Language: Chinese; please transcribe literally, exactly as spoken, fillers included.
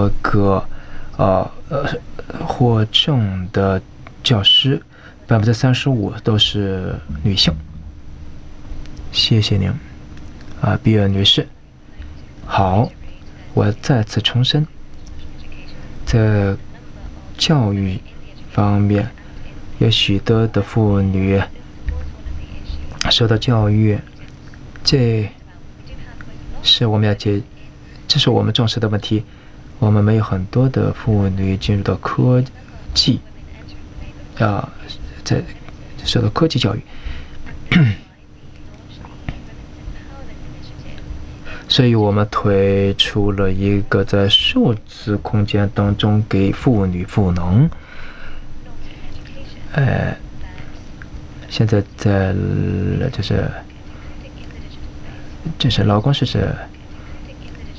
多个呃呃获证的教师，百分之三十五都是女性。谢谢您，啊，比尔女士。好，我再次重申，在教育方面，有许多的妇女受到教育，这是我们要解，这是我们重视的问题。我们没有很多的妇女进入到科技，啊，在受到科技教育。所以我们推出了一个在数字空间当中给妇女赋能。呃，现在在就是就是老公是指